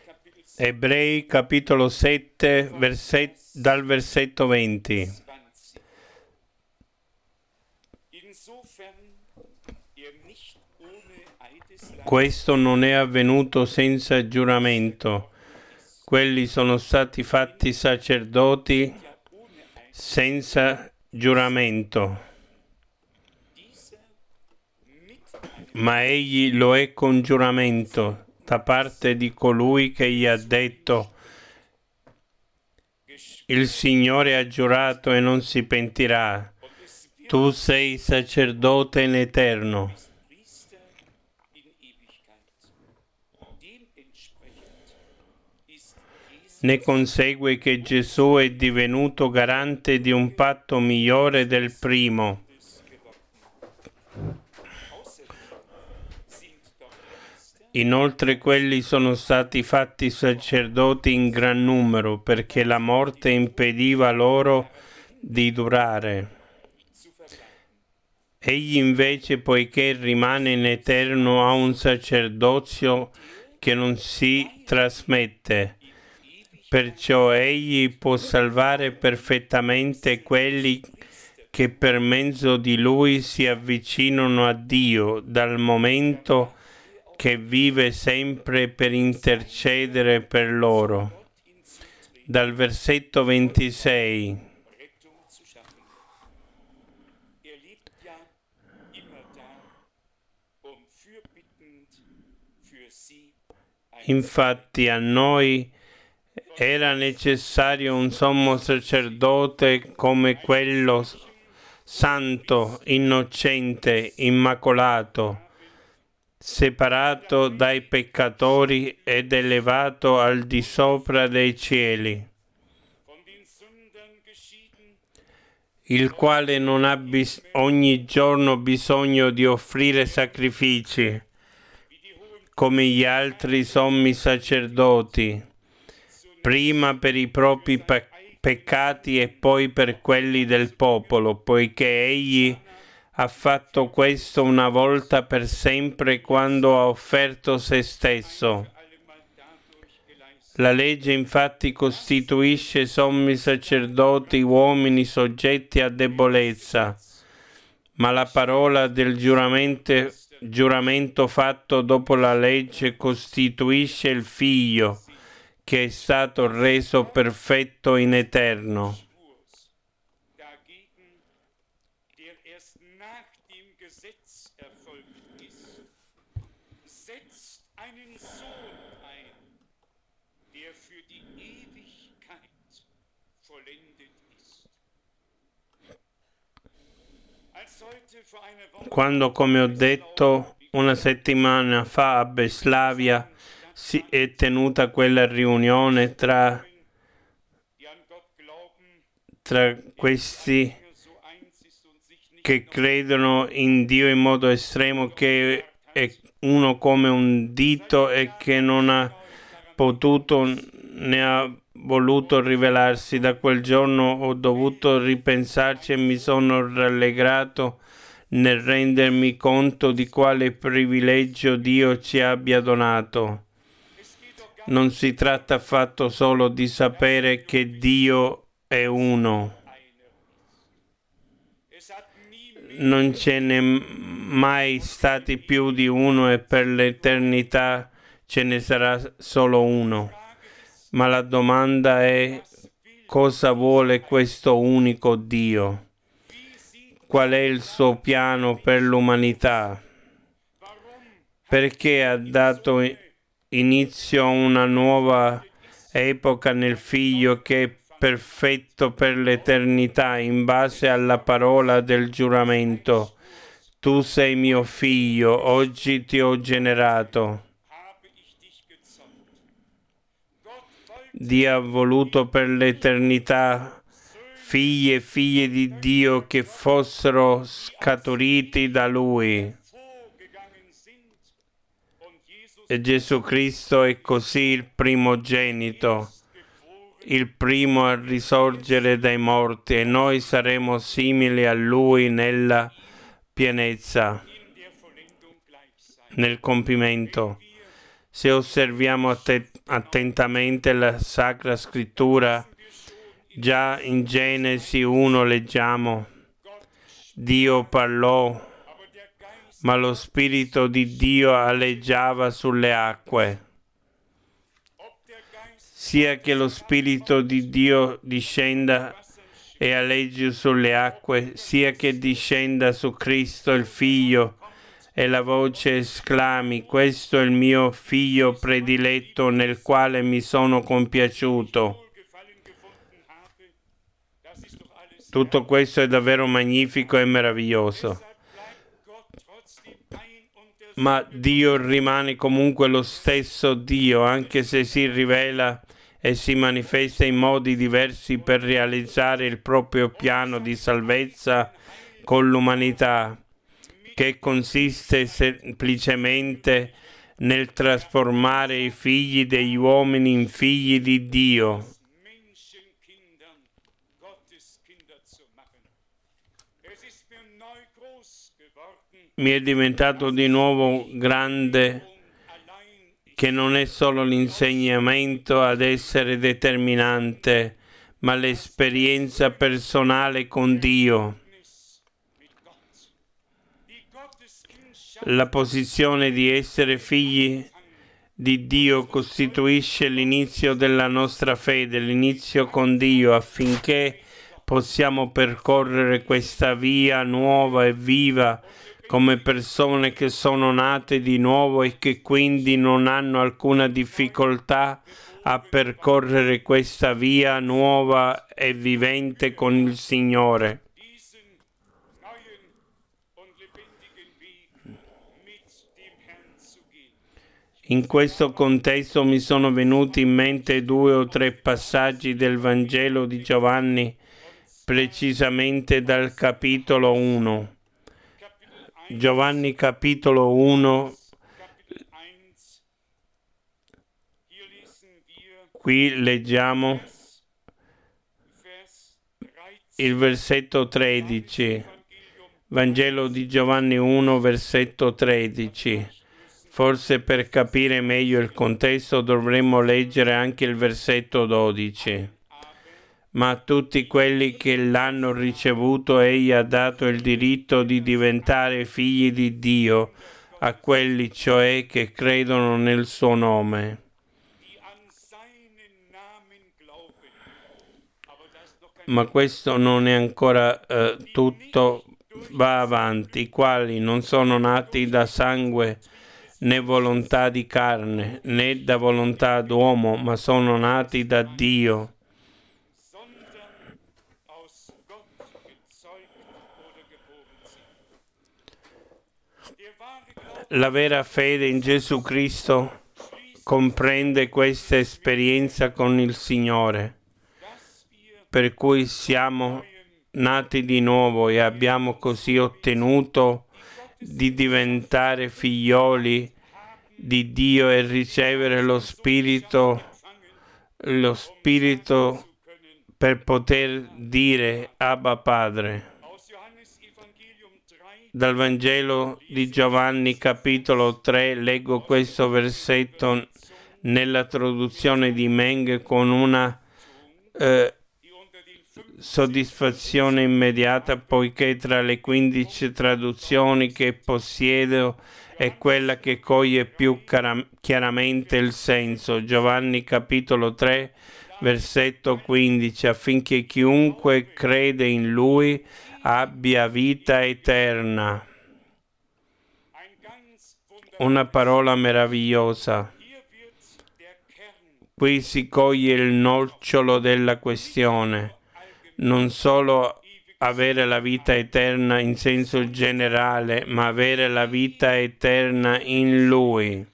Ebrei capitolo 7 dal versetto 20. Questo non è avvenuto senza giuramento. Quelli sono stati fatti sacerdoti senza giuramento, ma egli lo è con giuramento da parte di colui che gli ha detto: il Signore ha giurato e non si pentirà, tu sei sacerdote in eterno. Ne consegue che Gesù è divenuto garante di un patto migliore del primo. Inoltre quelli sono stati fatti sacerdoti in gran numero, perché la morte impediva loro di durare. Egli invece, poiché rimane in eterno, ha un sacerdozio che non si trasmette. Perciò egli può salvare perfettamente quelli che per mezzo di lui si avvicinano a Dio, dal momento che vive sempre per intercedere per loro. Dal versetto 26. Infatti a noi era necessario un sommo sacerdote come quello santo, innocente, immacolato, separato dai peccatori ed elevato al di sopra dei cieli, il quale non ha ogni giorno bisogno di offrire sacrifici, come gli altri sommi sacerdoti, prima per i propri peccati e poi per quelli del popolo, poiché egli ha fatto questo una volta per sempre quando ha offerto se stesso. La legge infatti costituisce sommi sacerdoti uomini soggetti a debolezza, ma la parola del giuramento fatto dopo la legge costituisce il Figlio, che è stato reso perfetto in eterno. Quando, come ho detto, una settimana fa a Breslavia si è tenuta quella riunione tra questi che credono in Dio in modo estremo, che è uno come un dito e che non ha potuto né ha voluto rivelarsi. Da quel giorno ho dovuto ripensarci e mi sono rallegrato nel rendermi conto di quale privilegio Dio ci abbia donato. Non si tratta affatto solo di sapere che Dio è uno. Non ce n'è mai stati più di uno e per l'eternità ce ne sarà solo uno. Ma la domanda è: cosa vuole questo unico Dio? Qual è il suo piano per l'umanità? Perché ha dato inizio a una nuova epoca nel Figlio che è perfetto per l'eternità in base alla parola del giuramento. Tu sei mio figlio, oggi ti ho generato. Dio ha voluto per l'eternità figli e figlie di Dio che fossero scaturiti da Lui. E Gesù Cristo è così il primogenito, il primo a risorgere dai morti, e noi saremo simili a Lui nella pienezza, nel compimento. Se osserviamo attentamente la Sacra Scrittura, già in Genesi 1 leggiamo: Dio parlò, ma lo Spirito di Dio aleggiava sulle acque. Sia che lo Spirito di Dio discenda e aleggi sulle acque, sia che discenda su Cristo il Figlio e la voce esclami: questo è il mio Figlio prediletto nel quale mi sono compiaciuto. Tutto questo è davvero magnifico e meraviglioso. Ma Dio rimane comunque lo stesso Dio, anche se si rivela e si manifesta in modi diversi per realizzare il proprio piano di salvezza con l'umanità, che consiste semplicemente nel trasformare i figli degli uomini in figli di Dio. Mi è diventato di nuovo grande che non è solo l'insegnamento ad essere determinante, ma l'esperienza personale con Dio. La posizione di essere figli di Dio costituisce l'inizio della nostra fede, l'inizio con Dio, affinché possiamo percorrere questa via nuova e viva come persone che sono nate di nuovo e che quindi non hanno alcuna difficoltà a percorrere questa via nuova e vivente con il Signore. In questo contesto mi sono venuti in mente 2 o 3 passaggi del Vangelo di Giovanni, precisamente dal capitolo 1. Giovanni capitolo 1, qui leggiamo il versetto 13. Vangelo di Giovanni 1, versetto 13. Forse per capire meglio il contesto dovremmo leggere anche il versetto 12. Ma a tutti quelli che l'hanno ricevuto egli ha dato il diritto di diventare figli di Dio, a quelli cioè che credono nel suo nome. Ma questo non è ancora tutto, va avanti, i quali non sono nati da sangue né volontà di carne, né da volontà d'uomo, ma sono nati da Dio. La vera fede in Gesù Cristo comprende questa esperienza con il Signore, per cui siamo nati di nuovo e abbiamo così ottenuto di diventare figlioli di Dio e ricevere lo Spirito per poter dire Abba Padre. Dal Vangelo di Giovanni capitolo 3 leggo questo versetto nella traduzione di Meng con una soddisfazione immediata, poiché tra le 15 traduzioni che possiedo è quella che coglie più chiaramente il senso. Giovanni capitolo 3 versetto 15, affinché chiunque crede in Lui abbia vita eterna. Una parola meravigliosa. Qui si coglie il nocciolo della questione, non solo avere la vita eterna in senso generale, ma avere la vita eterna in Lui.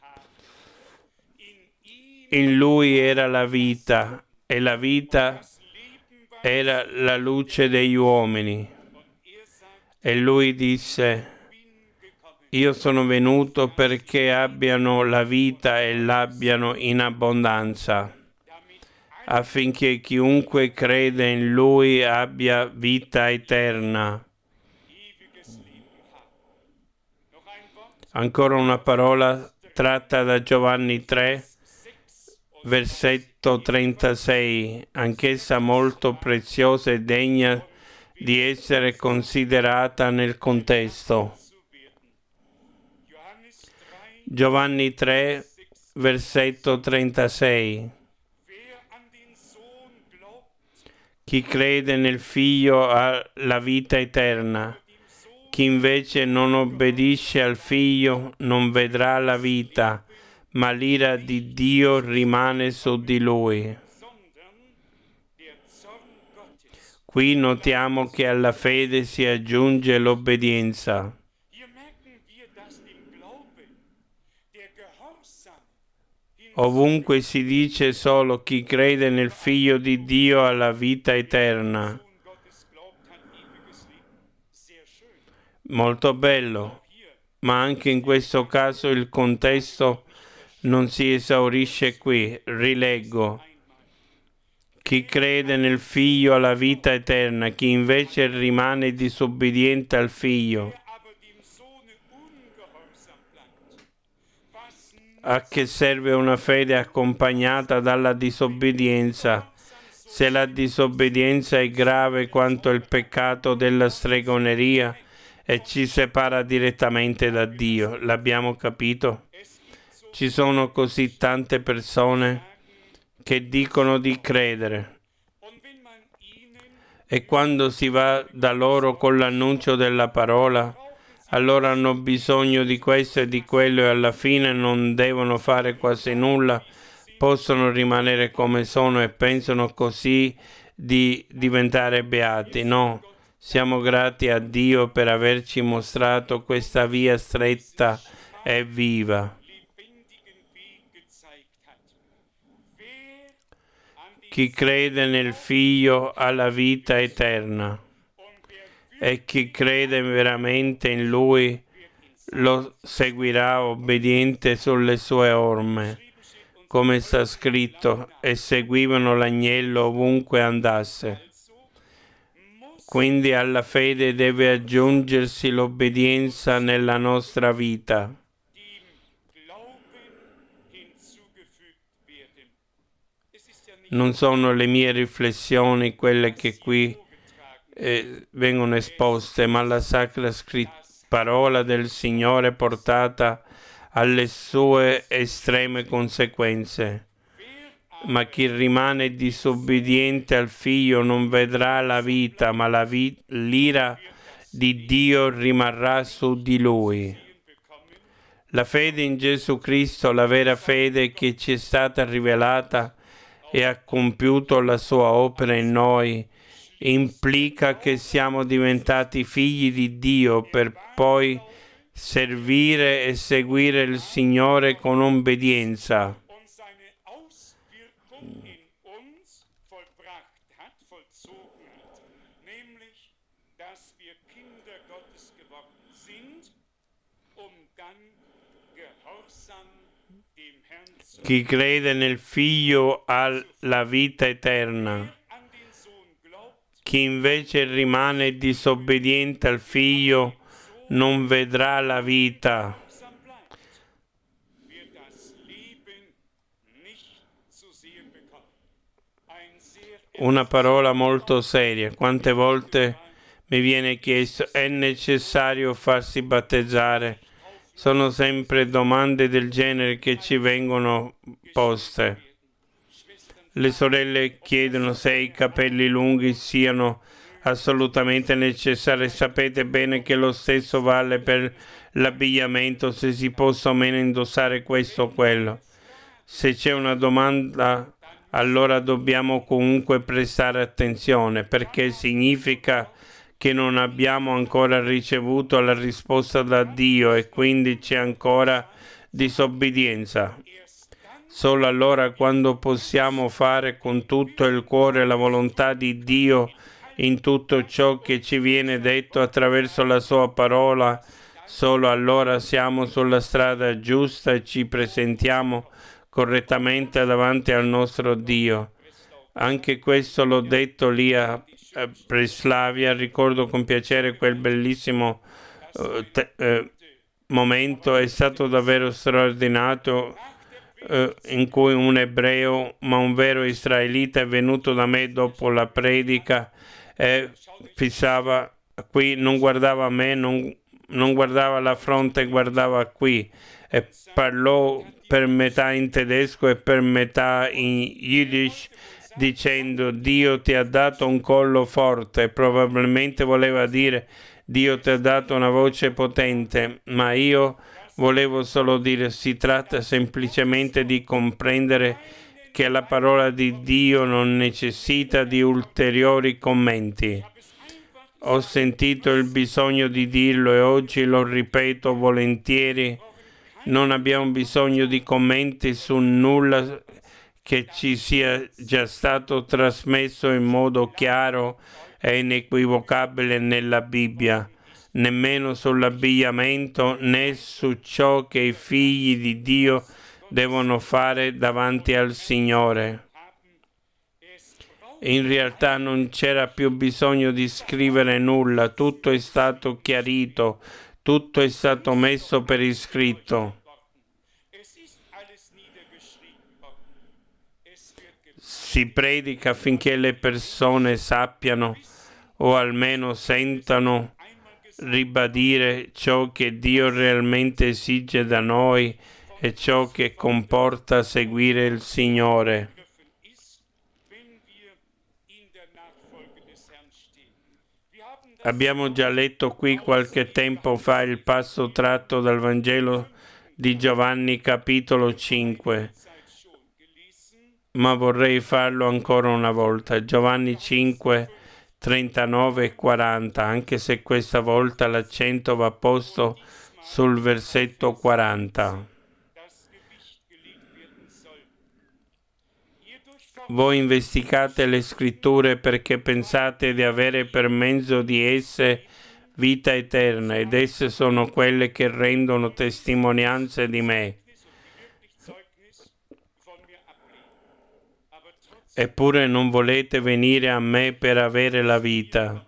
In Lui era la vita e la vita era la luce degli uomini. E Lui disse: io sono venuto perché abbiano la vita e l'abbiano in abbondanza, affinché chiunque crede in Lui abbia vita eterna. Ancora una parola tratta da Giovanni 3, versetto 36, anch'essa molto preziosa e degna di essere considerata nel contesto. Giovanni 3, versetto 36. Chi crede nel Figlio ha la vita eterna. Chi invece non obbedisce al Figlio non vedrà la vita, ma l'ira di Dio rimane su di lui. Qui notiamo che alla fede si aggiunge l'obbedienza. Ovunque si dice solo chi crede nel Figlio di Dio ha la vita eterna. Molto bello, ma anche in questo caso il contesto non si esaurisce qui. Rileggo. Chi crede nel Figlio ha la vita eterna, chi invece rimane disobbediente al Figlio. A che serve una fede accompagnata dalla disobbedienza, se la disobbedienza è grave quanto il peccato della stregoneria e ci separa direttamente da Dio? L'abbiamo capito? Ci sono così tante persone che dicono di credere e quando si va da loro con l'annuncio della parola, allora hanno bisogno di questo e di quello e alla fine non devono fare quasi nulla, possono rimanere come sono e pensano così di diventare beati. No, siamo grati a Dio per averci mostrato questa via stretta e viva. Chi crede nel Figlio ha la vita eterna e chi crede veramente in Lui lo seguirà obbediente sulle sue orme, come sta scritto, e seguivano l'agnello ovunque andasse. Quindi alla fede deve aggiungersi l'obbedienza nella nostra vita. Non sono le mie riflessioni quelle che qui vengono esposte, ma la sacra parola del Signore portata alle sue estreme conseguenze. Ma chi rimane disobbediente al Figlio non vedrà la vita, ma l'ira di Dio rimarrà su di lui. La fede in Gesù Cristo, la vera fede che ci è stata rivelata e ha compiuto la sua opera in noi, implica che siamo diventati figli di Dio per poi servire e seguire il Signore con obbedienza. Chi crede nel Figlio ha la vita eterna. Chi invece rimane disobbediente al Figlio non vedrà la vita. Una parola molto seria. Quante volte mi viene chiesto: è necessario farsi battezzare? Sono sempre domande del genere che ci vengono poste. Le sorelle chiedono se i capelli lunghi siano assolutamente necessari. Sapete bene che lo stesso vale per l'abbigliamento, se si possa o meno indossare questo o quello. Se c'è una domanda, allora dobbiamo comunque prestare attenzione, perché significa che non abbiamo ancora ricevuto la risposta da Dio e quindi c'è ancora disobbedienza. Solo allora, quando possiamo fare con tutto il cuore la volontà di Dio in tutto ciò che ci viene detto attraverso la sua parola, solo allora siamo sulla strada giusta e ci presentiamo correttamente davanti al nostro Dio. Anche questo l'ho detto lì a Breslavia. Ricordo con piacere quel bellissimo momento, è stato davvero straordinario. in cui un ebreo, ma un vero israelita, è venuto da me dopo la predica e fissava qui, non guardava a me, non guardava la fronte, guardava qui e parlò per metà in tedesco e per metà in Yiddish dicendo: Dio ti ha dato un collo forte. Probabilmente voleva dire Dio ti ha dato una voce potente, ma io volevo solo dire si tratta semplicemente di comprendere che la parola di Dio non necessita di ulteriori commenti. Ho sentito il bisogno di dirlo e oggi lo ripeto volentieri. Non abbiamo bisogno di commenti su nulla che ci sia già stato trasmesso in modo chiaro e inequivocabile nella Bibbia, nemmeno sull'abbigliamento né su ciò che i figli di Dio devono fare davanti al Signore. In realtà non c'era più bisogno di scrivere nulla, tutto è stato chiarito, tutto è stato messo per iscritto. Si predica affinché le persone sappiano o almeno sentano ribadire ciò che Dio realmente esige da noi e ciò che comporta seguire il Signore. Abbiamo già letto qui qualche tempo fa il passo tratto dal Vangelo di Giovanni capitolo 5, ma vorrei farlo ancora una volta. Giovanni 5, 39 e 40, anche se questa volta l'accento va posto sul versetto 40. Voi investigate le scritture perché pensate di avere per mezzo di esse vita eterna, ed esse sono quelle che rendono testimonianza di me. Eppure non volete venire a me per avere la vita.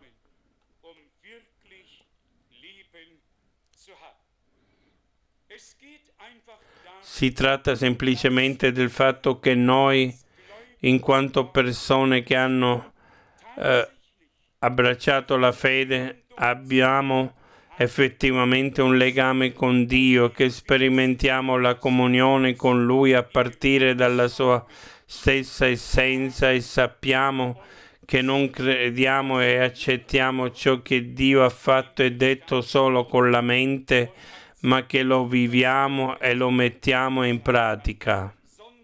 Si tratta semplicemente del fatto che noi, in quanto persone che hanno abbracciato la fede, abbiamo effettivamente un legame con Dio, che sperimentiamo la comunione con Lui a partire dalla sua stessa essenza e sappiamo che non crediamo e accettiamo ciò che Dio ha fatto e detto solo con la mente, ma che lo viviamo e lo mettiamo in pratica.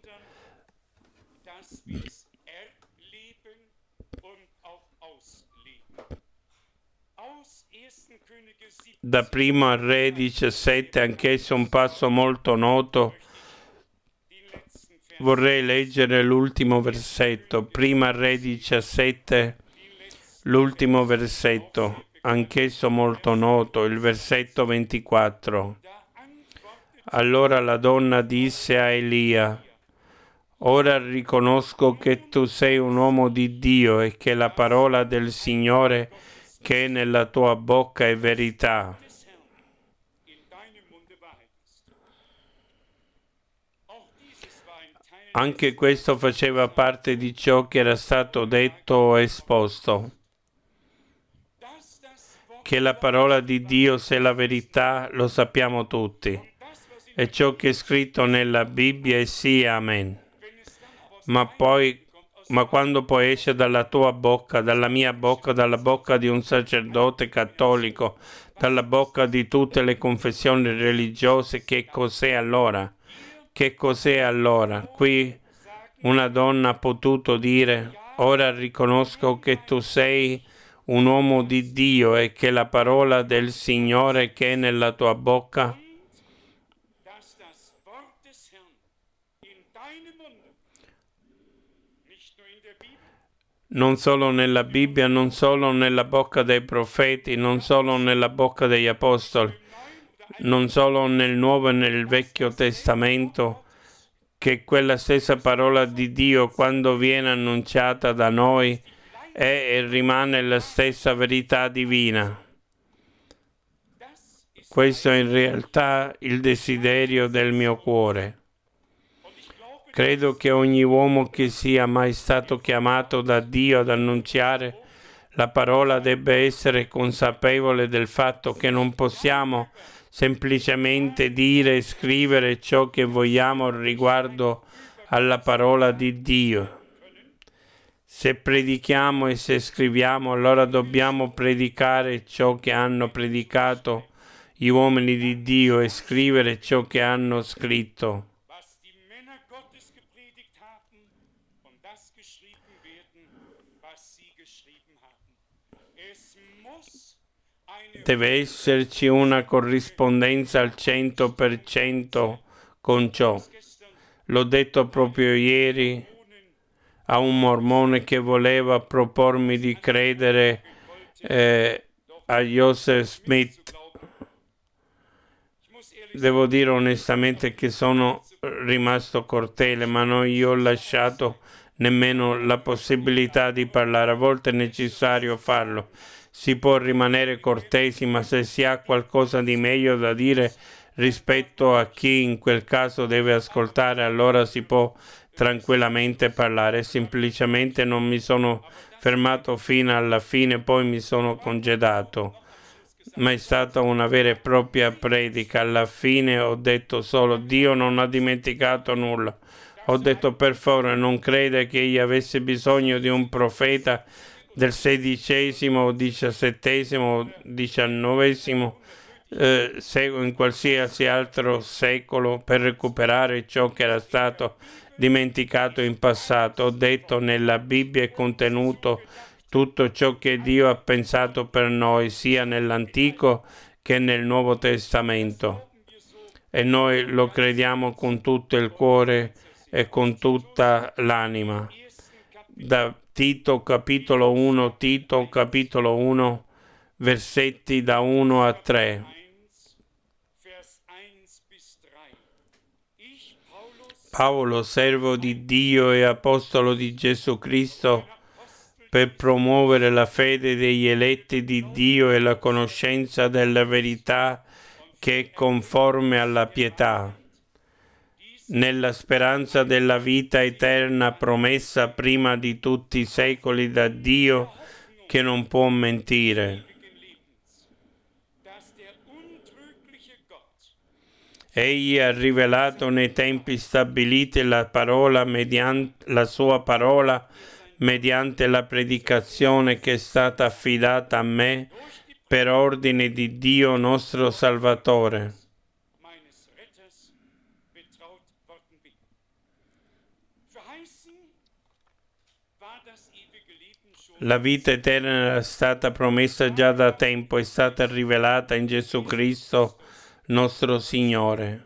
Da Primo Re 17, anch'esso un passo molto noto, vorrei leggere l'ultimo versetto. Prima Re 17, l'ultimo versetto, anch'esso molto noto, il versetto 24. Allora la donna disse a Elia: ora riconosco che tu sei un uomo di Dio e che la parola del Signore che è nella tua bocca è verità. Anche questo faceva parte di ciò che era stato detto o esposto. Che la parola di Dio sia la verità lo sappiamo tutti. E ciò che è scritto nella Bibbia è sì, amen. Ma quando poi esce dalla tua bocca, dalla mia bocca, dalla bocca di un sacerdote cattolico, dalla bocca di tutte le confessioni religiose, che cos'è allora? Che cos'è allora? Qui una donna ha potuto dire: ora riconosco che tu sei un uomo di Dio e che la parola del Signore che è nella tua bocca non solo nella Bibbia, non solo nella bocca dei profeti, non solo nella bocca degli apostoli, non solo nel Nuovo e nel Vecchio Testamento, che quella stessa parola di Dio, quando viene annunciata da noi, è e rimane la stessa verità divina. Questo è in realtà il desiderio del mio cuore. Credo che ogni uomo che sia mai stato chiamato da Dio ad annunziare la parola debba essere consapevole del fatto che non possiamo semplicemente dire e scrivere ciò che vogliamo riguardo alla parola di Dio. Se predichiamo e se scriviamo, allora dobbiamo predicare ciò che hanno predicato gli uomini di Dio e scrivere ciò che hanno scritto. Deve esserci una corrispondenza al 100% con ciò. L'ho detto proprio ieri a un mormone che voleva propormi di credere a Joseph Smith. Devo dire onestamente che sono rimasto cortese, ma non gli ho lasciato nemmeno la possibilità di parlare. A volte è necessario farlo. Si può rimanere cortesi, ma se si ha qualcosa di meglio da dire rispetto a chi in quel caso deve ascoltare, allora si può tranquillamente parlare. Semplicemente non mi sono fermato fino alla fine, poi mi sono congedato. Ma è stata una vera e propria predica. Alla fine ho detto solo: Dio non ha dimenticato nulla. Ho detto: per favore non crede che egli avesse bisogno di un profeta del XVI, XVII, XIX secolo, in qualsiasi altro secolo, per recuperare ciò che era stato dimenticato in passato. Ho detto: nella Bibbia è contenuto tutto ciò che Dio ha pensato per noi, sia nell'Antico che nel Nuovo Testamento. E noi lo crediamo con tutto il cuore e con tutta l'anima. Da Tito capitolo 1, versetti da 1 a 3. Paolo, servo di Dio e apostolo di Gesù Cristo, per promuovere la fede degli eletti di Dio e la conoscenza della verità che è conforme alla pietà, nella speranza della vita eterna promessa prima di tutti i secoli da Dio che non può mentire. Egli ha rivelato nei tempi stabiliti la parola mediante la sua parola, mediante la predicazione che è stata affidata a me per ordine di Dio nostro Salvatore. La vita eterna era stata promessa già da tempo, è stata rivelata in Gesù Cristo nostro Signore.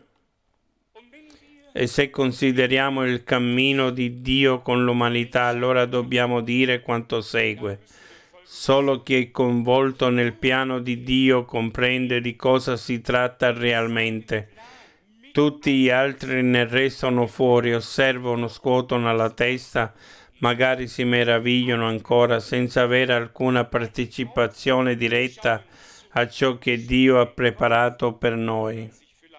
E se consideriamo il cammino di Dio con l'umanità, allora dobbiamo dire quanto segue. Solo chi è coinvolto nel piano di Dio comprende di cosa si tratta realmente. Tutti gli altri ne restano fuori, osservano, scuotono la testa, magari si meravigliano ancora, senza avere alcuna partecipazione diretta a ciò che Dio ha preparato per noi.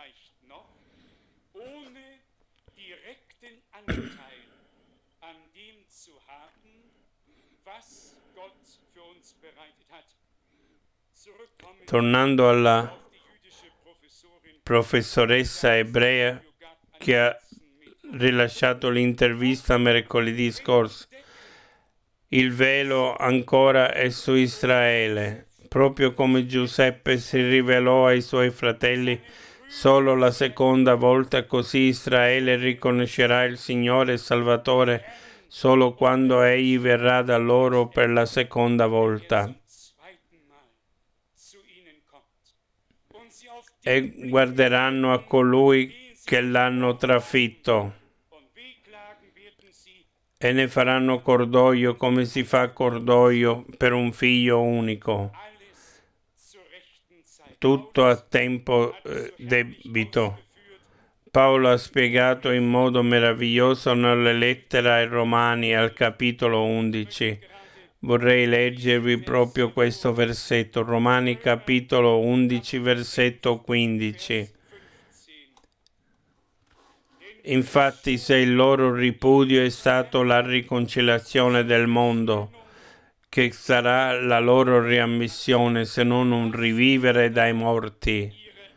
Tornando alla professoressa ebrea che ha rilasciato l'intervista mercoledì scorso, il velo ancora è su Israele. Proprio come Giuseppe si rivelò ai suoi fratelli solo la seconda volta, così Israele riconoscerà il Signore Salvatore solo quando Egli verrà da loro per la seconda volta. E guarderanno a colui che l'hanno trafitto e ne faranno cordoglio come si fa cordoglio per un figlio unico. Tutto a tempo debito. Paolo ha spiegato in modo meraviglioso nelle lettere ai Romani al capitolo 11. Vorrei leggervi proprio questo versetto, Romani capitolo 11, versetto 15. Infatti, se il loro ripudio è stato la riconciliazione del mondo, che sarà la loro riammissione se non un rivivere dai morti?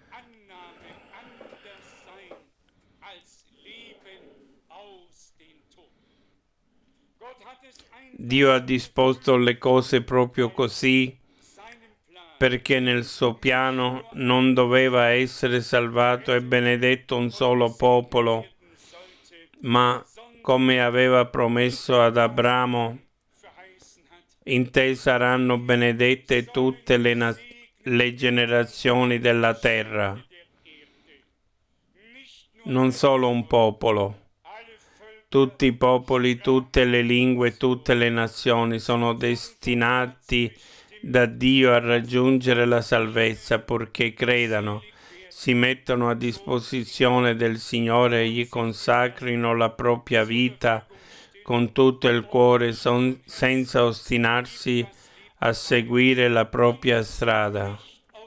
Dio ha disposto le cose proprio così, perché nel suo piano non doveva essere salvato e benedetto un solo popolo, ma, come aveva promesso ad Abramo, in te saranno benedette tutte le generazioni della terra. Non solo un popolo. Tutti i popoli, tutte le lingue, tutte le nazioni sono destinati da Dio a raggiungere la salvezza, purché credano, si mettono a disposizione del Signore e gli consacrino la propria vita con tutto il cuore, senza ostinarsi a seguire la propria strada.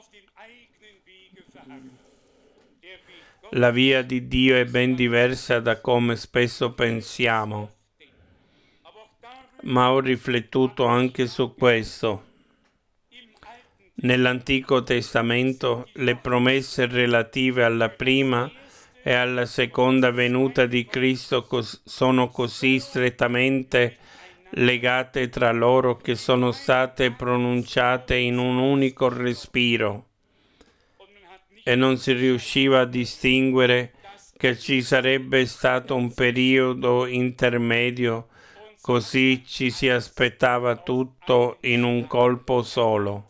La via di Dio è ben diversa da come spesso pensiamo, ma ho riflettuto anche su questo. Nell'Antico Testamento le promesse relative alla prima e alla seconda venuta di Cristo sono così strettamente legate tra loro che sono state pronunciate in un unico respiro e non si riusciva a distinguere che ci sarebbe stato un periodo intermedio, così ci si aspettava tutto in un colpo solo.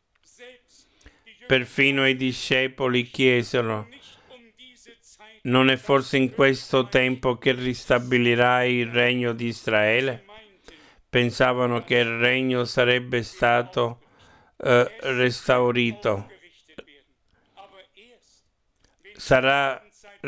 Perfino i discepoli chiesero: non è forse in questo tempo che ristabilirai il regno di Israele? Pensavano che il regno sarebbe stato restaurato. Sarà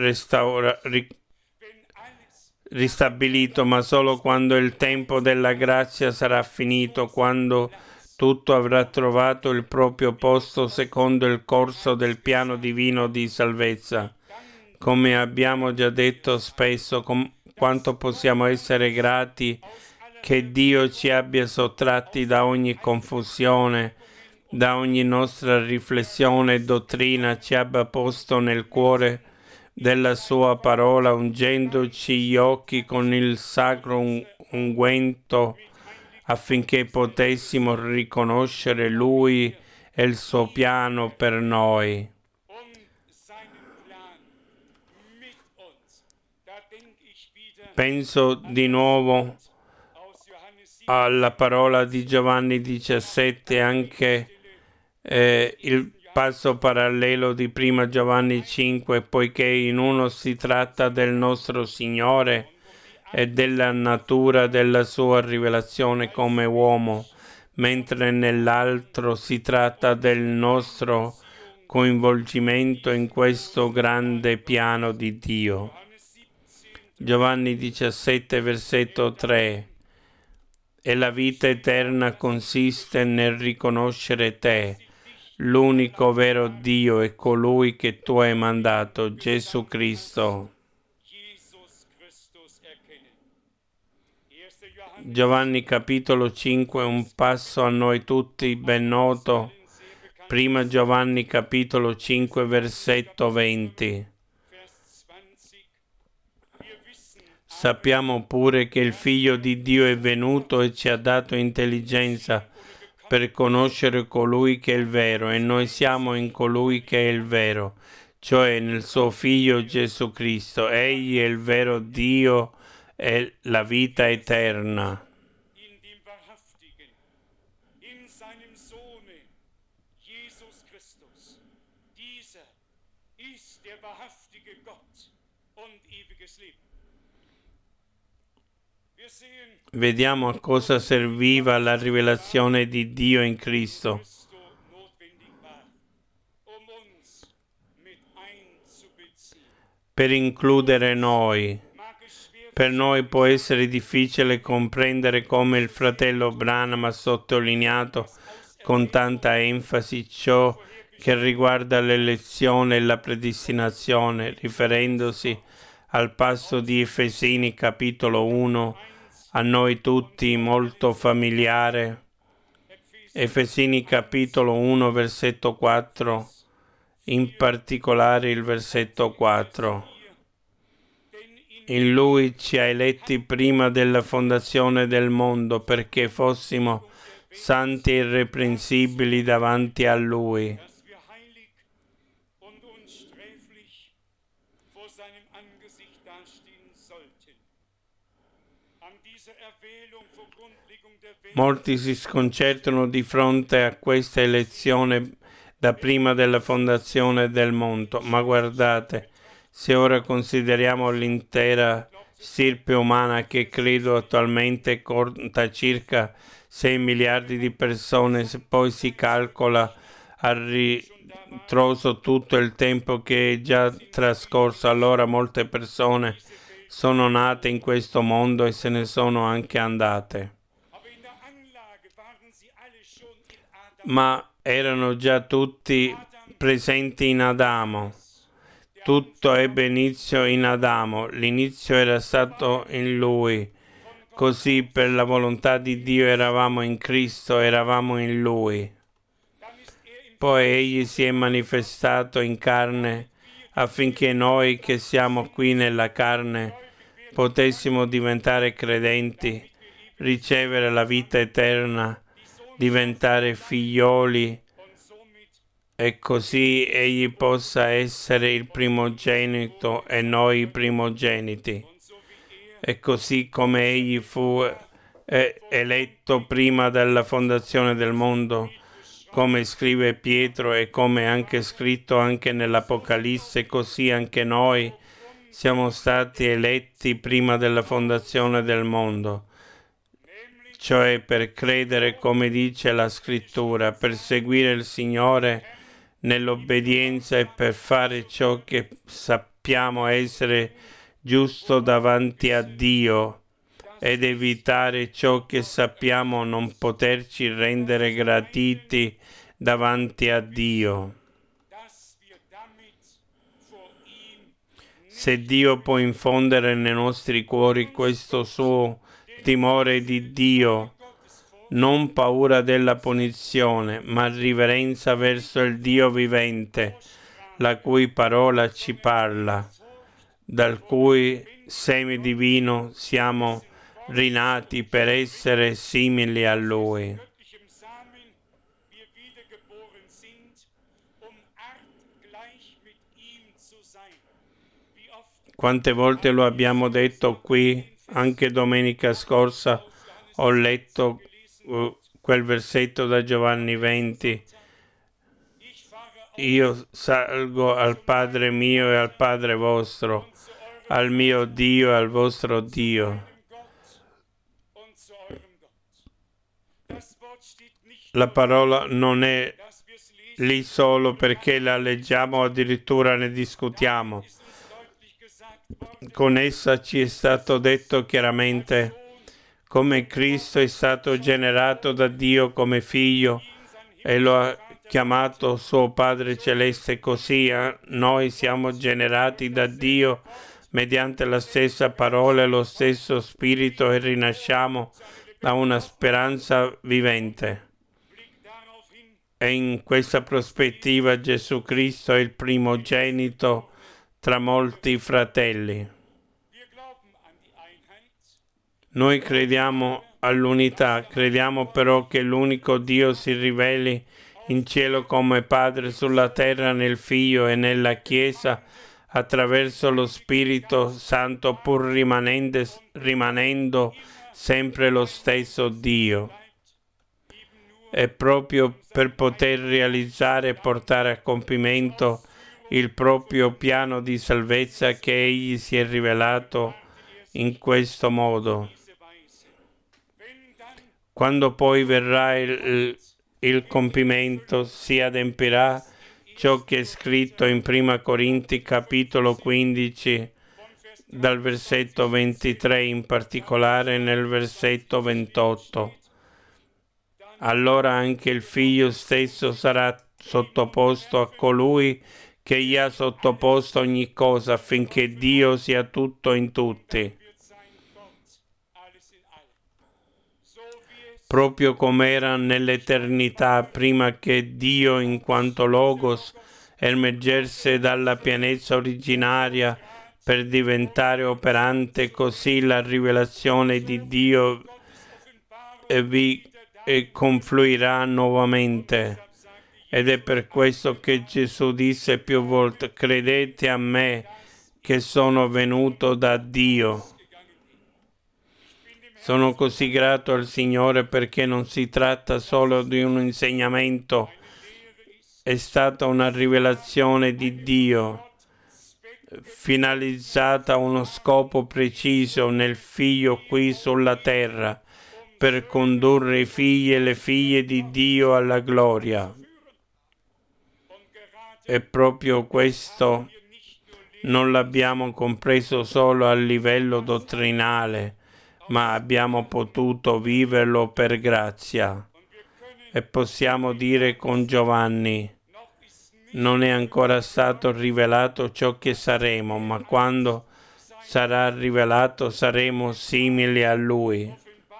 ristabilito, ma solo quando il tempo della grazia sarà finito, quando tutto avrà trovato il proprio posto secondo il corso del piano divino di salvezza. Come abbiamo già detto spesso, quanto possiamo essere grati che Dio ci abbia sottratti da ogni confusione, da ogni nostra riflessione e dottrina, ci abbia posto nel cuore della sua parola, ungendoci gli occhi con il sacro unguento, affinché potessimo riconoscere Lui e il suo piano per noi. Penso di nuovo alla parola di Giovanni 17, anche il passo parallelo di prima Giovanni 5, poiché in uno si tratta del nostro Signore e della natura della sua rivelazione come uomo, mentre nell'altro si tratta del nostro coinvolgimento in questo grande piano di Dio. Giovanni 17, versetto 3. E la vita eterna consiste nel riconoscere te, l'unico vero Dio, e colui che tu hai mandato, Gesù Cristo. Giovanni capitolo 5, un passo a noi tutti ben noto. Prima Giovanni capitolo 5, versetto 20. Sappiamo pure che il Figlio di Dio è venuto e ci ha dato intelligenza per conoscere colui che è il vero, e noi siamo in colui che è il vero, cioè nel suo Figlio Gesù Cristo. Egli è il vero Dio e la vita eterna. Vediamo a cosa serviva la rivelazione di Dio in Cristo. Per includere noi. Per noi può essere difficile comprendere come il fratello Branham ha sottolineato con tanta enfasi ciò che riguarda l'elezione e la predestinazione, riferendosi al passo di Efesini capitolo 1, a noi tutti molto familiare. Efesini capitolo 1, versetto 4, in particolare il versetto 4. In Lui ci ha eletti prima della fondazione del mondo perché fossimo santi e irreprensibili davanti a Lui. Molti si sconcertano di fronte a questa elezione da prima della fondazione del mondo, ma guardate, se ora consideriamo l'intera stirpe umana che credo attualmente conta circa 6 miliardi di persone, se poi si calcola a ritroso tutto il tempo che è già trascorso, allora molte persone sono nate in questo mondo e se ne sono anche andate. Ma erano già tutti presenti in Adamo. Tutto ebbe inizio in Adamo, l'inizio era stato in Lui. Così per la volontà di Dio eravamo in Cristo, eravamo in Lui. Poi Egli si è manifestato in carne affinché noi che siamo qui nella carne potessimo diventare credenti, ricevere la vita eterna, diventare figlioli e così Egli possa essere il primogenito e noi i primogeniti. E così come Egli fu eletto prima della fondazione del mondo, come scrive Pietro e come anche scritto anche nell'Apocalisse, così anche noi siamo stati eletti prima della fondazione del mondo, cioè per credere come dice la Scrittura, per seguire il Signore nell'obbedienza e per fare ciò che sappiamo essere giusto davanti a Dio ed evitare ciò che sappiamo non poterci rendere gratiti davanti a Dio. Se Dio può infondere nei nostri cuori questo suo timore di Dio, non paura della punizione, ma riverenza verso il Dio vivente, la cui parola ci parla, dal cui seme divino siamo rinati per essere simili a Lui. Quante volte lo abbiamo detto qui, anche domenica scorsa ho letto quel versetto da Giovanni 20. Io salgo al Padre mio e al Padre vostro, al mio Dio e al vostro Dio. La parola non è lì solo perché la leggiamo, addirittura ne discutiamo. Con essa ci è stato detto chiaramente come Cristo è stato generato da Dio come figlio e lo ha chiamato suo Padre Celeste, così noi siamo generati da Dio mediante la stessa parola e lo stesso Spirito e rinasciamo da una speranza vivente. E in questa prospettiva Gesù Cristo è il primogenito tra molti fratelli. Noi crediamo all'unità, crediamo però che l'unico Dio si riveli in cielo come Padre sulla terra nel Figlio e nella Chiesa attraverso lo Spirito Santo, pur rimanendo sempre lo stesso Dio. E proprio per poter realizzare e portare a compimento il proprio piano di salvezza che Egli si è rivelato in questo modo. Quando poi verrà il compimento, si adempirà ciò che è scritto in Prima Corinti capitolo 15, dal versetto 23, in particolare nel versetto 28. Allora anche il Figlio stesso sarà sottoposto a colui che gli ha sottoposto ogni cosa affinché Dio sia tutto in tutti. Proprio come era nell'eternità, prima che Dio, in quanto Logos, emergesse dalla pienezza originaria per diventare operante, così la rivelazione di Dio vi confluirà nuovamente. Ed è per questo che Gesù disse più volte: credete a me che sono venuto da Dio. Sono così grato al Signore perché non si tratta solo di un insegnamento, è stata una rivelazione di Dio, finalizzata a uno scopo preciso nel Figlio qui sulla terra, per condurre i figli e le figlie di Dio alla gloria. E proprio questo non l'abbiamo compreso solo a livello dottrinale, ma abbiamo potuto viverlo per grazia. E possiamo dire con Giovanni: non è ancora stato rivelato ciò che saremo, ma quando sarà rivelato saremo simili a Lui.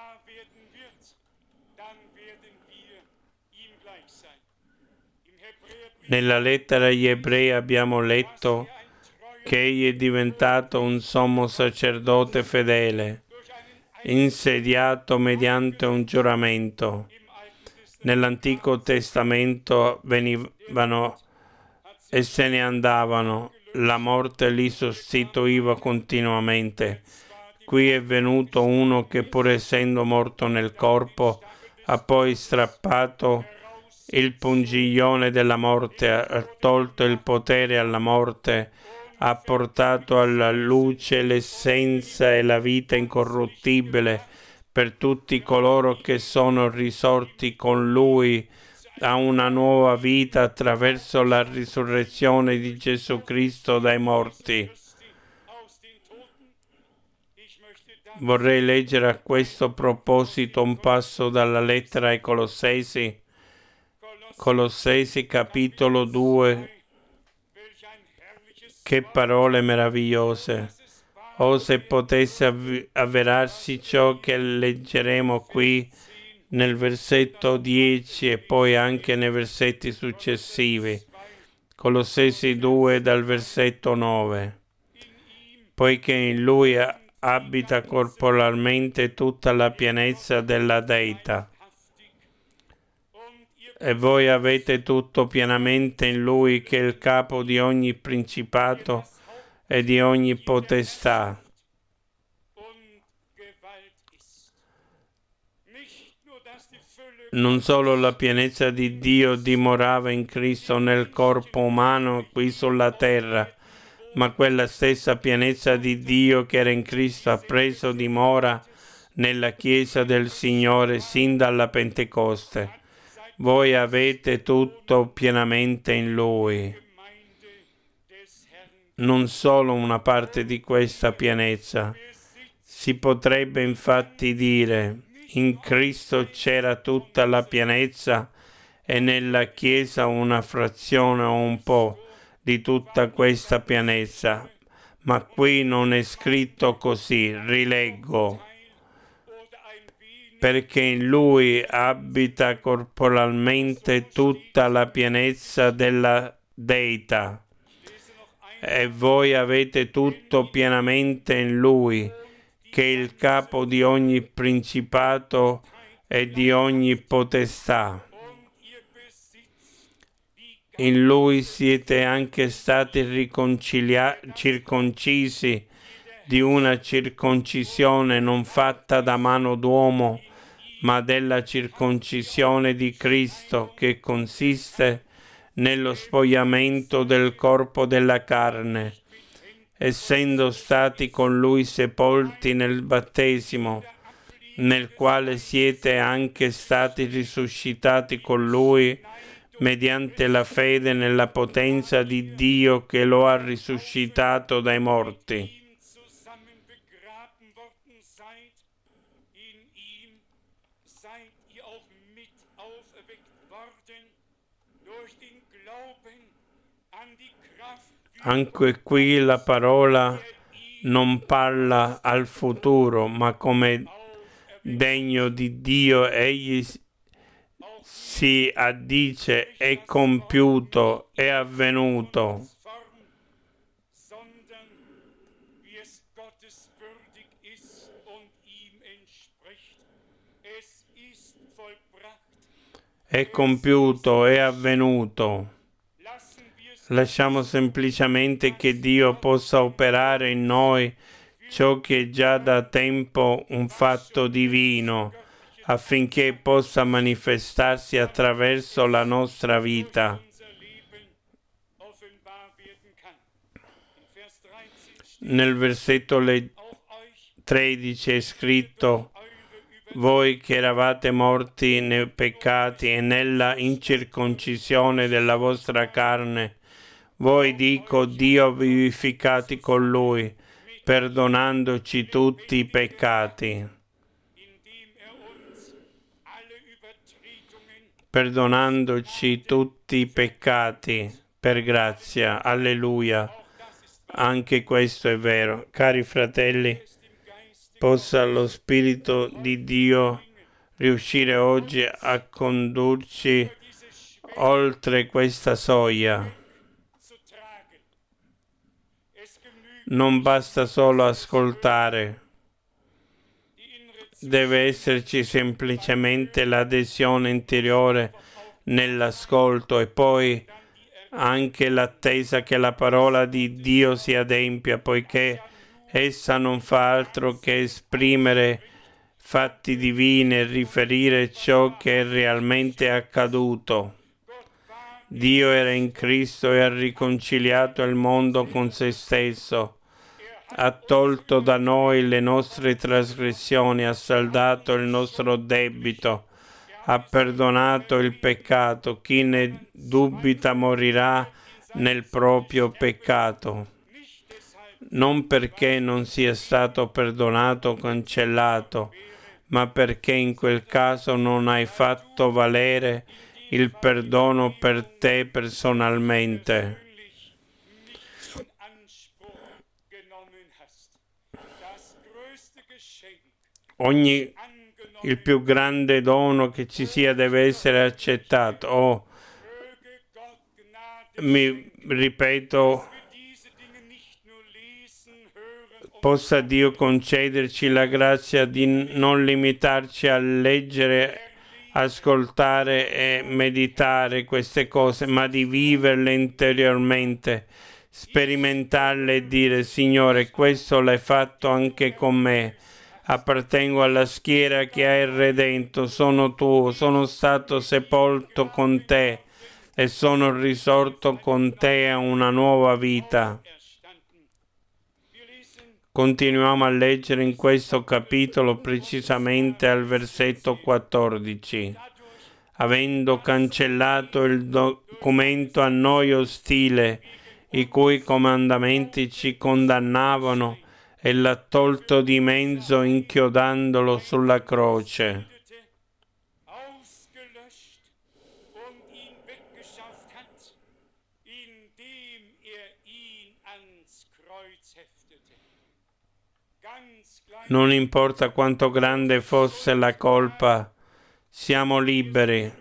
Nella lettera agli Ebrei abbiamo letto che egli è diventato un sommo sacerdote fedele, insediato mediante un giuramento. Nell'Antico Testamento venivano e se ne andavano, la morte li sostituiva continuamente. Qui è venuto uno che, pur essendo morto nel corpo, ha poi strappato il pungiglione della morte, ha tolto il potere alla morte, ha portato alla luce l'essenza e la vita incorruttibile per tutti coloro che sono risorti con Lui a una nuova vita attraverso la risurrezione di Gesù Cristo dai morti. Vorrei leggere a questo proposito un passo dalla lettera ai Colossesi, capitolo 2. Che parole meravigliose! Oh, se potesse avverarsi ciò che leggeremo qui nel versetto 10 e poi anche nei versetti successivi. Colossesi 2 dal versetto 9. Poiché in Lui abita corporalmente tutta la pienezza della Deità. E voi avete tutto pienamente in Lui, che è il capo di ogni principato e di ogni potestà. Non solo la pienezza di Dio dimorava in Cristo nel corpo umano qui sulla terra, ma quella stessa pienezza di Dio che era in Cristo ha preso dimora nella Chiesa del Signore sin dalla Pentecoste. Voi avete tutto pienamente in Lui. Non solo una parte di questa pienezza. Si potrebbe infatti dire: in Cristo c'era tutta la pienezza e nella Chiesa una frazione o un po' di tutta questa pienezza. Ma qui non è scritto così, rileggo. Perché in Lui abita corporalmente tutta la pienezza della Deità. E voi avete tutto pienamente in Lui, che è il capo di ogni principato e di ogni potestà. In Lui siete anche stati circoncisi di una circoncisione non fatta da mano d'uomo, ma della circoncisione di Cristo, che consiste nello spogliamento del corpo della carne, essendo stati con Lui sepolti nel battesimo, nel quale siete anche stati risuscitati con Lui mediante la fede nella potenza di Dio che lo ha risuscitato dai morti. Anche qui la parola non parla al futuro, ma come degno di Dio egli si addice: è compiuto, è avvenuto. È compiuto, è avvenuto. Lasciamo semplicemente che Dio possa operare in noi ciò che è già da tempo un fatto divino, affinché possa manifestarsi attraverso la nostra vita. Nel versetto 13 è scritto: voi che eravate morti nei peccati e nella incirconcisione della vostra carne, voi dico Dio vivificati con Lui, perdonandoci tutti i peccati. Perdonandoci tutti i peccati per grazia. Alleluia. Anche questo è vero. Cari fratelli, possa lo Spirito di Dio riuscire oggi a condurci oltre questa soglia. Non basta solo ascoltare, deve esserci semplicemente l'adesione interiore nell'ascolto e poi anche l'attesa che la parola di Dio si adempia, poiché essa non fa altro che esprimere fatti divini e riferire ciò che è realmente accaduto. Dio era in Cristo e ha riconciliato il mondo con se stesso. Ha tolto da noi le nostre trasgressioni, ha saldato il nostro debito, ha perdonato il peccato. Chi ne dubita morirà nel proprio peccato. Non perché non sia stato perdonato o cancellato, ma perché in quel caso non hai fatto valere il perdono per te personalmente. Il più grande dono che ci sia deve essere accettato. Mi ripeto, possa Dio concederci la grazia di non limitarci a leggere, ascoltare e meditare queste cose, ma di viverle interiormente, sperimentarle e dire: Signore, questo l'hai fatto anche con me. Appartengo alla schiera che hai redento, sono tuo, sono stato sepolto con te e sono risorto con te a una nuova vita. Continuiamo a leggere in questo capitolo precisamente al versetto 14. Avendo cancellato il documento a noi ostile, i cui comandamenti ci condannavano, e l'ha tolto di mezzo inchiodandolo sulla croce. Non importa quanto grande fosse la colpa, siamo liberi.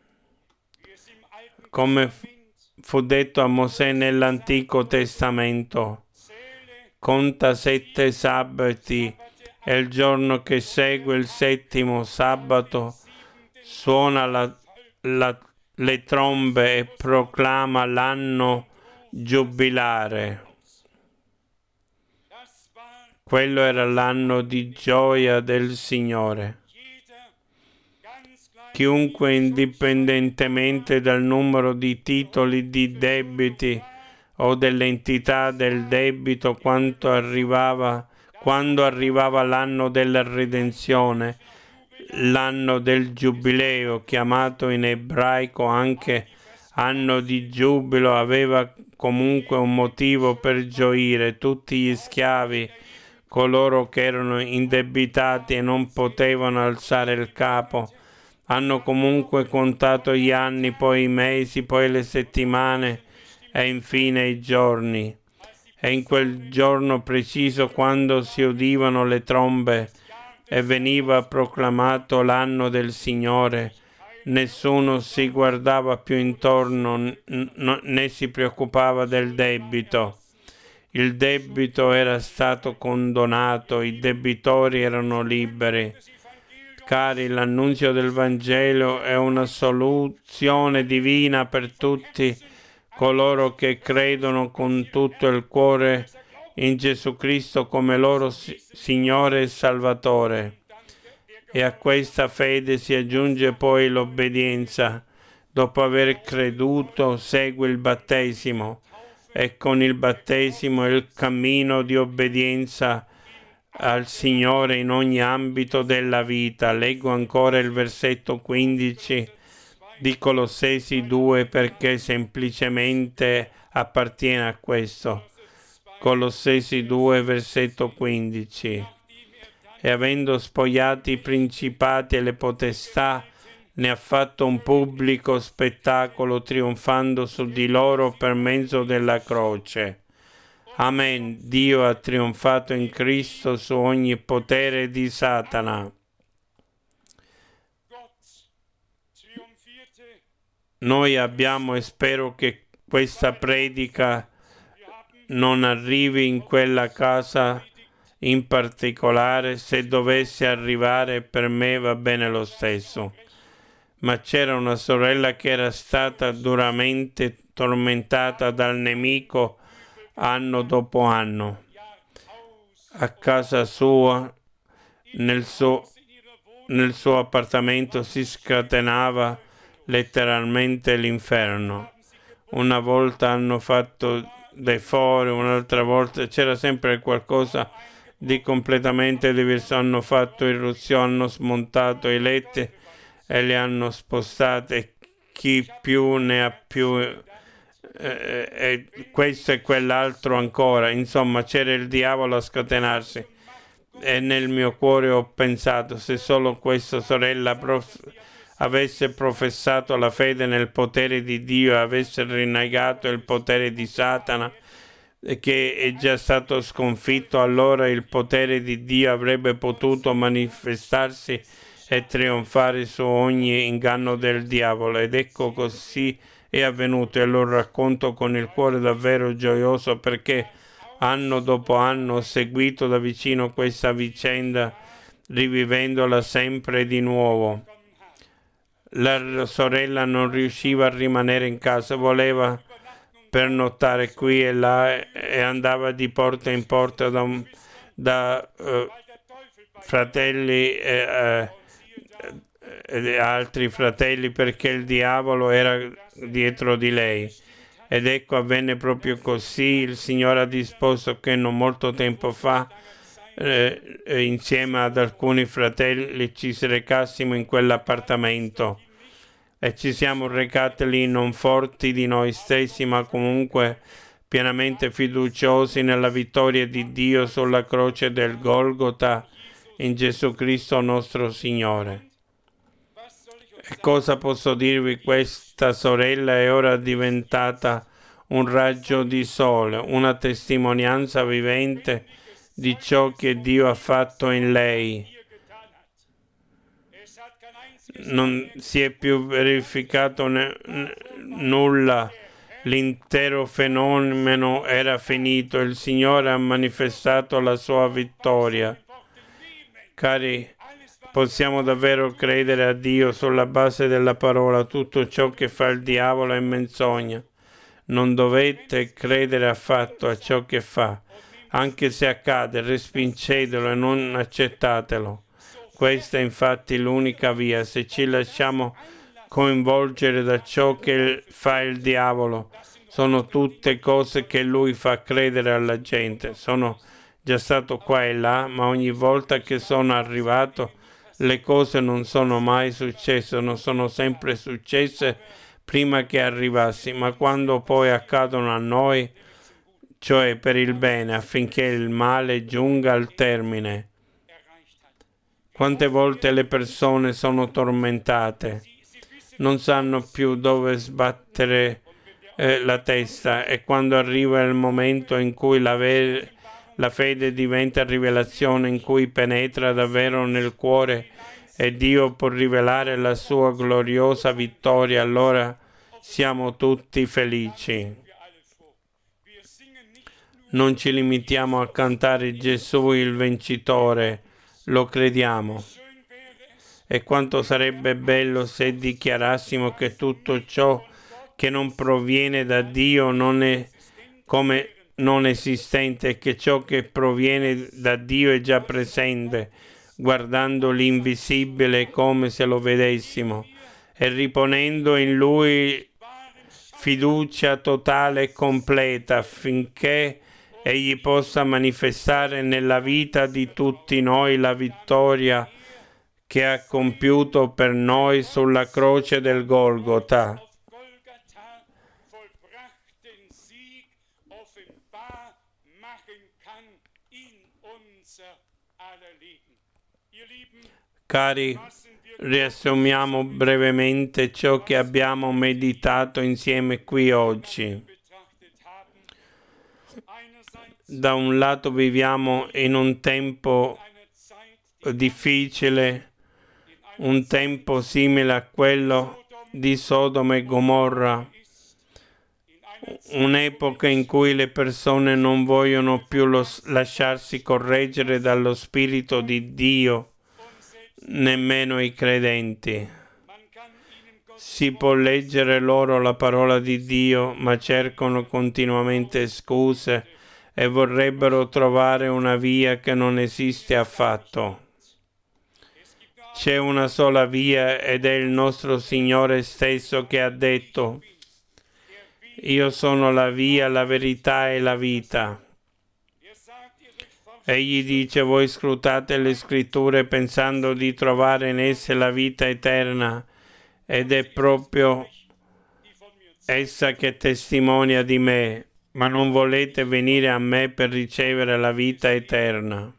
Come fu detto a Mosè nell'Antico Testamento: conta 7 sabati e il giorno che segue il settimo sabato suona le trombe e proclama l'anno giubilare. Quello era l'anno di gioia del Signore. Chiunque, indipendentemente dal numero di titoli di debiti o dell'entità del debito, quando arrivava l'anno della redenzione, l'anno del giubileo, chiamato in ebraico anche anno di giubilo, aveva comunque un motivo per gioire. Tutti gli schiavi, coloro che erano indebitati e non potevano alzare il capo, hanno comunque contato gli anni, poi i mesi, poi le settimane e infine i giorni. E in quel giorno preciso, quando si udivano le trombe e veniva proclamato l'anno del Signore, nessuno si guardava più intorno né si preoccupava del debito. Il debito era stato condonato, i debitori erano liberi. Cari, l'annunzio del Vangelo è una soluzione divina per tutti coloro che credono con tutto il cuore in Gesù Cristo come loro Signore e Salvatore. E a questa fede si aggiunge poi l'obbedienza. Dopo aver creduto segue il battesimo e con il battesimo il cammino di obbedienza al Signore in ogni ambito della vita. Leggo ancora il versetto 15 di Colossesi 2 perché semplicemente appartiene a questo. Colossesi 2 versetto 15. E avendo spogliati i principati e le potestà, ne ha fatto un pubblico spettacolo, trionfando su di loro per mezzo della croce. Amen. Dio ha trionfato in Cristo su ogni potere di Satana. Noi abbiamo, e spero che questa predica non arrivi in quella casa in particolare, se dovesse arrivare per me va bene lo stesso. Ma c'era una sorella che era stata duramente tormentata dal nemico anno dopo anno. A casa sua, nel suo appartamento si scatenava letteralmente l'inferno. Una volta hanno fatto dei fori, un'altra volta c'era sempre qualcosa di completamente diverso. Hanno fatto irruzione, hanno smontato i letti e li hanno spostati. Chi più ne ha più, e questo e quell'altro ancora. Insomma, c'era il diavolo a scatenarsi. E nel mio cuore ho pensato, se solo questa sorella avesse professato la fede nel potere di Dio e avesse rinnegato il potere di Satana, che è già stato sconfitto, allora il potere di Dio avrebbe potuto manifestarsi e trionfare su ogni inganno del diavolo. Ed ecco, così è avvenuto, e lo racconto con il cuore davvero gioioso, perché anno dopo anno ho seguito da vicino questa vicenda, rivivendola sempre di nuovo. La sorella non riusciva a rimanere in casa, voleva pernottare qui e là e andava di porta in porta da fratelli e altri fratelli, perché il diavolo era dietro di lei. Ed ecco, avvenne proprio così. Il Signore ha disposto che non molto tempo fa, insieme ad alcuni fratelli, ci recassimo in quell'appartamento e ci siamo recati lì non forti di noi stessi, ma comunque pienamente fiduciosi nella vittoria di Dio sulla croce del Golgota in Gesù Cristo nostro Signore. E cosa posso dirvi? Questa sorella è ora diventata un raggio di sole, una testimonianza vivente di ciò che Dio ha fatto in lei. Non si è più verificato nulla, l'intero fenomeno era finito, il Signore ha manifestato la sua vittoria. Cari, possiamo davvero credere a Dio sulla base della parola. Tutto ciò che fa il diavolo è menzogna. Non dovete credere affatto a ciò che fa. Anche se accade, respingetelo e non accettatelo. Questa è infatti l'unica via. Se ci lasciamo coinvolgere da ciò che fa il diavolo, sono tutte cose che lui fa credere alla gente. Sono già stato qua e là, ma ogni volta che sono arrivato le cose non sono mai successe, non sono sempre successe prima che arrivassi, ma quando poi accadono a noi, cioè per il bene, affinché il male giunga al termine. Quante volte le persone sono tormentate, non sanno più dove sbattere la testa, e quando arriva il momento in cui la fede diventa rivelazione, in cui penetra davvero nel cuore e Dio può rivelare la sua gloriosa vittoria, allora siamo tutti felici. Non ci limitiamo a cantare Gesù il vincitore, lo crediamo. E quanto sarebbe bello se dichiarassimo che tutto ciò che non proviene da Dio non è come non esistente, e che ciò che proviene da Dio è già presente, guardando l'invisibile come se lo vedessimo e riponendo in Lui fiducia totale e completa, affinché Egli possa manifestare nella vita di tutti noi la vittoria che ha compiuto per noi sulla croce del Golgota. Cari, riassumiamo brevemente ciò che abbiamo meditato insieme qui oggi. Da un lato viviamo in un tempo difficile, un tempo simile a quello di Sodoma e Gomorra, un'epoca in cui le persone non vogliono più lasciarsi correggere dallo Spirito di Dio, nemmeno i credenti. Si può leggere loro la parola di Dio, ma cercano continuamente scuse e vorrebbero trovare una via che non esiste affatto. C'è una sola via, ed è il nostro Signore stesso che ha detto: io sono la via, la verità e la vita. Egli dice: voi scrutate le scritture pensando di trovare in esse la vita eterna, ed è proprio essa che testimonia di me, ma non volete venire a me per ricevere la vita eterna.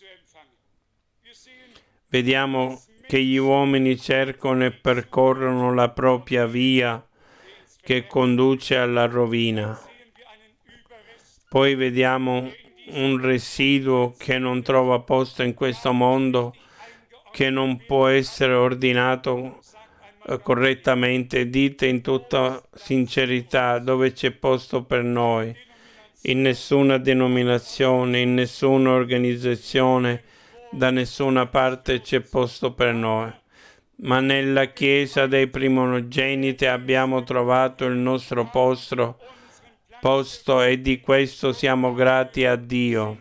Vediamo che gli uomini cercano e percorrono la propria via che conduce alla rovina. Poi vediamo un residuo che non trova posto in questo mondo, che non può essere ordinato correttamente. Dite in tutta sincerità: dove c'è posto per noi? In nessuna denominazione, in nessuna organizzazione, da nessuna parte c'è posto per noi. Ma nella Chiesa dei primogeniti abbiamo trovato il nostro posto, e di questo siamo grati a Dio.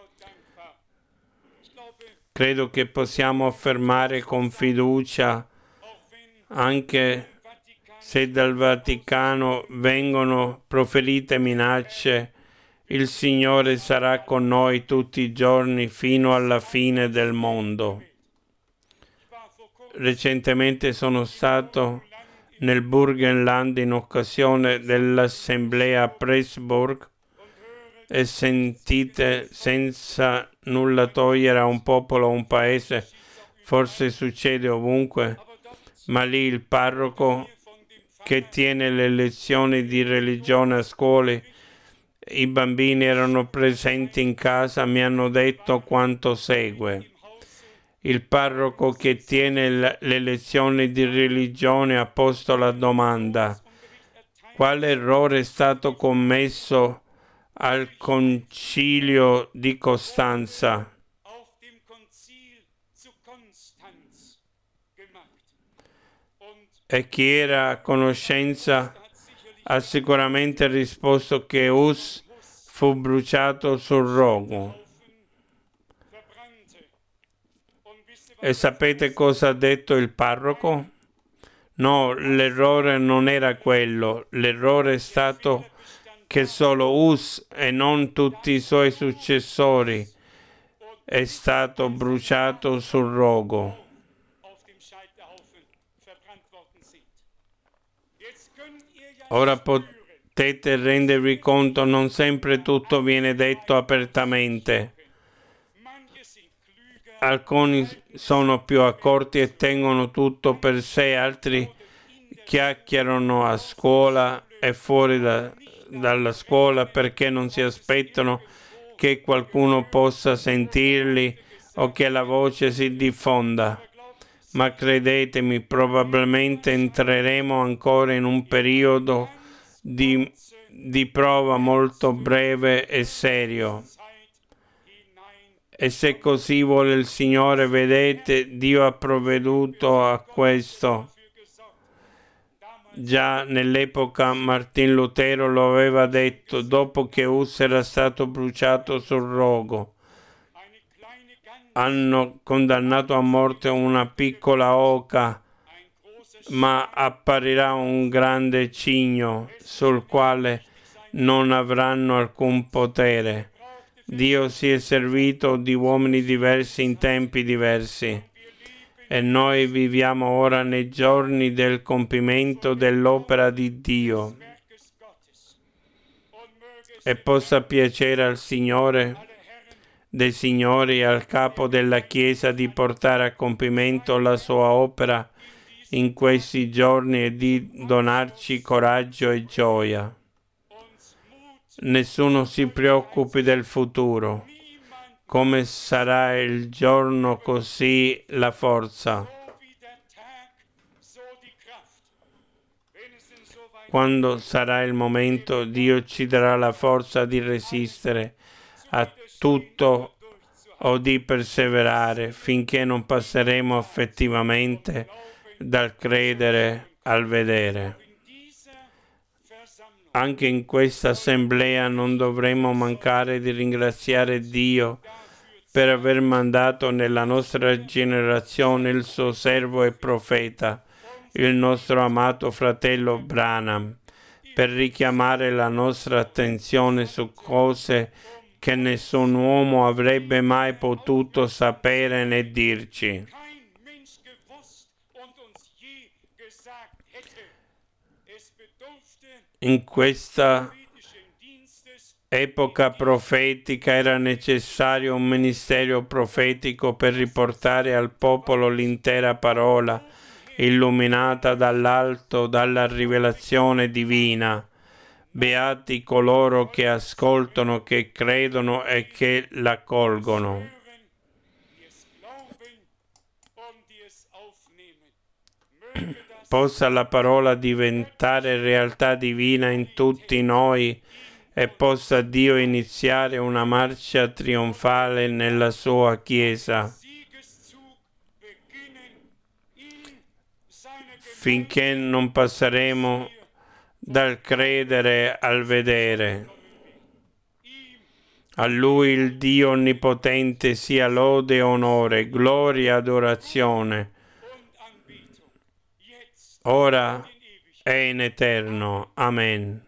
Credo che possiamo affermare con fiducia, anche se dal Vaticano vengono proferite minacce, il Signore sarà con noi tutti i giorni fino alla fine del mondo. Recentemente sono stato nel Burgenland in occasione dell'assemblea a Pressburg, e sentite, senza nulla togliere a un popolo o un paese, forse succede ovunque, ma lì il parroco che tiene le lezioni di religione a scuole, i bambini erano presenti in casa, mi hanno detto quanto segue. Il parroco che tiene le lezioni di religione ha posto la domanda: quale errore è stato commesso al concilio di Costanza? E chi era a conoscenza ha sicuramente risposto che Hus fu bruciato sul rogo. E sapete cosa ha detto il parroco? No, l'errore non era quello. L'errore è stato che solo Hus e non tutti i suoi successori è stato bruciato sul rogo. Ora potete rendervi conto, non sempre tutto viene detto apertamente. Alcuni sono più accorti e tengono tutto per sé, altri chiacchierano a scuola e fuori dalla scuola, perché non si aspettano che qualcuno possa sentirli o che la voce si diffonda. Ma credetemi, probabilmente entreremo ancora in un periodo di prova molto breve e serio. E se così vuole il Signore, vedete, Dio ha provveduto a questo. Già nell'epoca Martin Lutero lo aveva detto, dopo che Hus era stato bruciato sul rogo. Hanno condannato a morte una piccola oca, ma apparirà un grande cigno sul quale non avranno alcun potere. Dio si è servito di uomini diversi in tempi diversi e noi viviamo ora nei giorni del compimento dell'opera di Dio. E possa piacere al Signore dei Signori e al Capo della Chiesa di portare a compimento la sua opera in questi giorni e di donarci coraggio e gioia. Nessuno si preoccupi del futuro. Come sarà il giorno, così la forza. Quando sarà il momento, Dio ci darà la forza di resistere a tutto o di perseverare finché non passeremo effettivamente dal credere al vedere. Anche in questa assemblea non dovremo mancare di ringraziare Dio per aver mandato nella nostra generazione il suo servo e profeta, il nostro amato fratello Branham, per richiamare la nostra attenzione su cose che nessun uomo avrebbe mai potuto sapere né dirci. In questa epoca profetica era necessario un ministero profetico per riportare al popolo l'intera parola, illuminata dall'alto dalla rivelazione divina. Beati coloro che ascoltano, che credono e che l'accolgono. Possa la parola diventare realtà divina in tutti noi e possa Dio iniziare una marcia trionfale nella sua Chiesa, finché non passeremo dal credere al vedere. A Lui il Dio Onnipotente sia lode, onore, gloria e adorazione, ora e in eterno. Amen.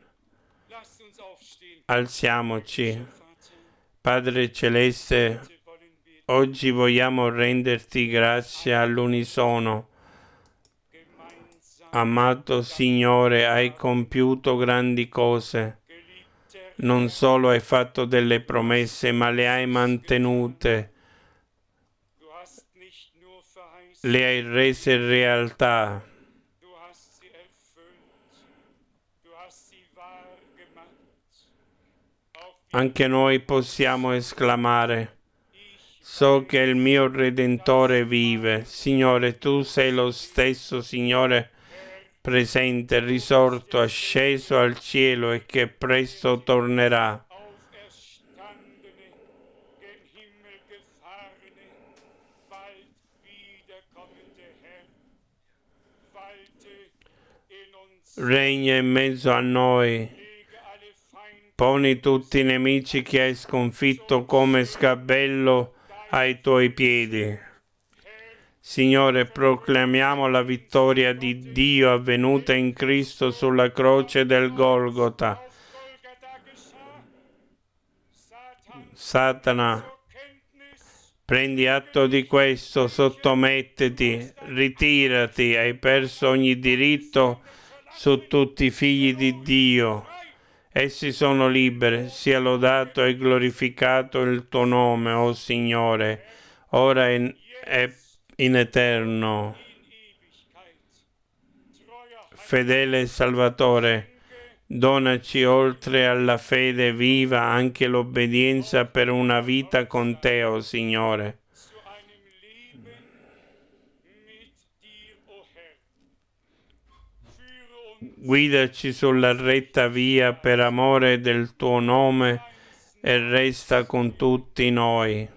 Alziamoci. Padre Celeste, oggi vogliamo renderti grazie all'unisono. Amato Signore, hai compiuto grandi cose. Non solo hai fatto delle promesse, ma le hai mantenute. Le hai rese realtà. Anche noi possiamo esclamare: so che il mio Redentore vive. Signore, tu sei lo stesso Signore presente, risorto, asceso al cielo e che presto tornerà. Regna in mezzo a noi. Poni tutti i nemici che hai sconfitto come sgabello ai tuoi piedi. Signore, proclamiamo la vittoria di Dio avvenuta in Cristo sulla croce del Golgota. Satana, prendi atto di questo, sottomettiti, ritirati, hai perso ogni diritto su tutti i figli di Dio. Essi sono liberi, sia lodato e glorificato il tuo nome, o Signore, ora e in eterno. Fedele Salvatore, Donaci oltre alla fede viva anche l'obbedienza per una vita con te, o Signore. Guidaci sulla retta via per amore del tuo nome e resta con tutti noi.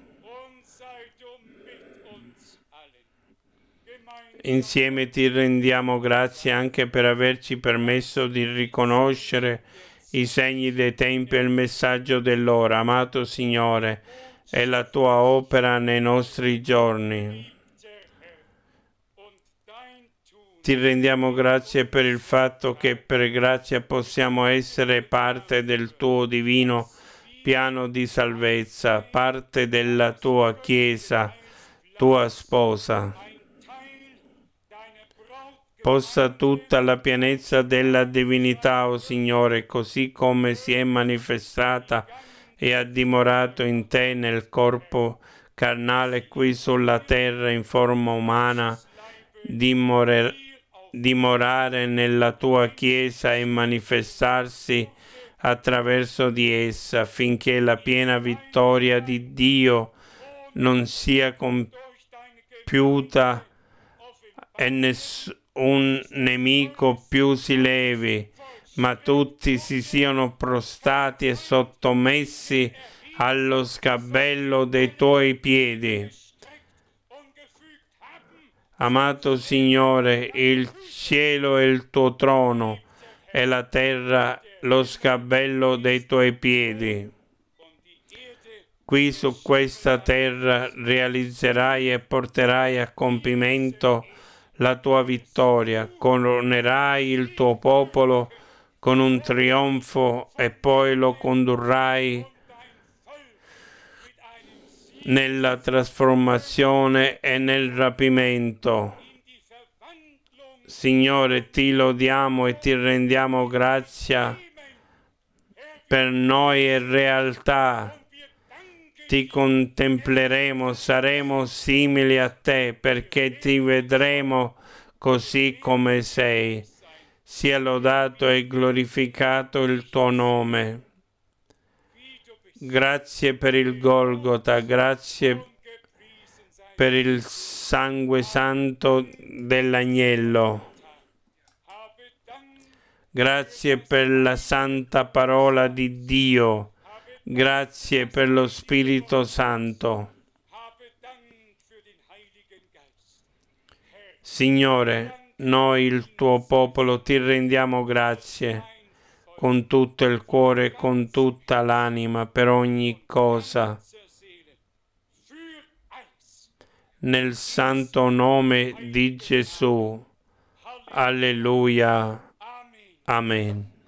Insieme ti rendiamo grazie anche per averci permesso di riconoscere i segni dei tempi e il messaggio dell'ora. Amato Signore, è la tua opera nei nostri giorni. Ti rendiamo grazie per il fatto che per grazia possiamo essere parte del tuo divino piano di salvezza, parte della tua Chiesa, tua sposa. Possa tutta la pienezza della divinità, o Signore, così come si è manifestata e ha dimorato in te nel corpo carnale qui sulla terra in forma umana, dimorare nella tua Chiesa e manifestarsi attraverso di essa, finché la piena vittoria di Dio non sia compiuta e nessun nemico più si levi, ma tutti si siano prostrati e sottomessi allo sgabello dei tuoi piedi. Amato Signore, il cielo è il tuo trono e la terra lo sgabello dei tuoi piedi. Qui su questa terra realizzerai e porterai a compimento la tua vittoria, coronerai il tuo popolo con un trionfo e poi lo condurrai nella trasformazione e nel rapimento. Signore, ti lodiamo e ti rendiamo grazia. Per noi è realtà. Ti contempleremo, saremo simili a te, perché ti vedremo così come sei. Sia lodato e glorificato il tuo nome. Grazie per il Golgota, grazie per il sangue santo dell'agnello. Grazie per la santa parola di Dio. Grazie per lo Spirito Santo. Signore, noi il tuo popolo ti rendiamo grazie con tutto il cuore e con tutta l'anima per ogni cosa. Nel santo nome di Gesù. Alleluia. Amen.